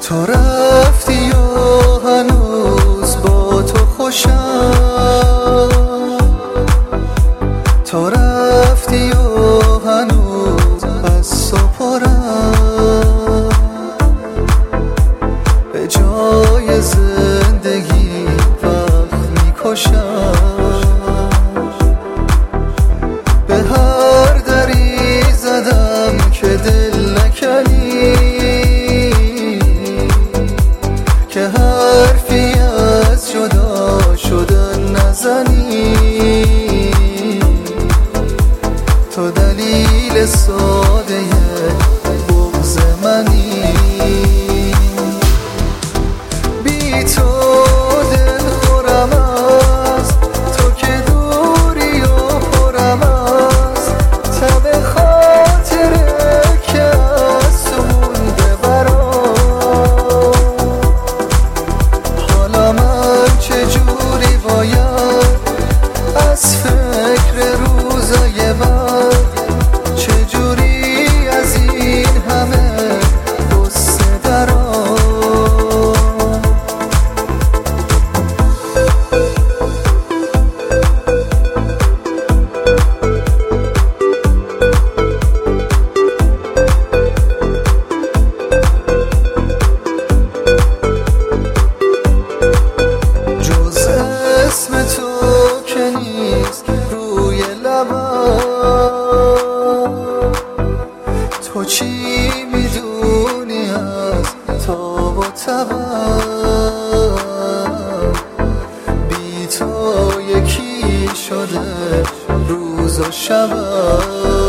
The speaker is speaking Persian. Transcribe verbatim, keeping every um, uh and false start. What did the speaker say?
تو رفتی و هنوز با تو خوشم، تو رفتی و هنوز از تو پرم، به جای زندگی وقت میکشم، به هر دری زدم که دل نکنی، که حرفی از جدا شدن نزنی، تو دلیل ساده بغض منی. بی تو دل خورم است، تو که دوری و پرم است، تب خاطره که از تو مونده برام. حالا من چجوری باید از فکر روزای بعد، چجوری از این همه غصه درام. جز اسم تو که نیست روی لبم، تو چی میدونی از تاب و تبم؟ بی تو یکی شده روز و شبم.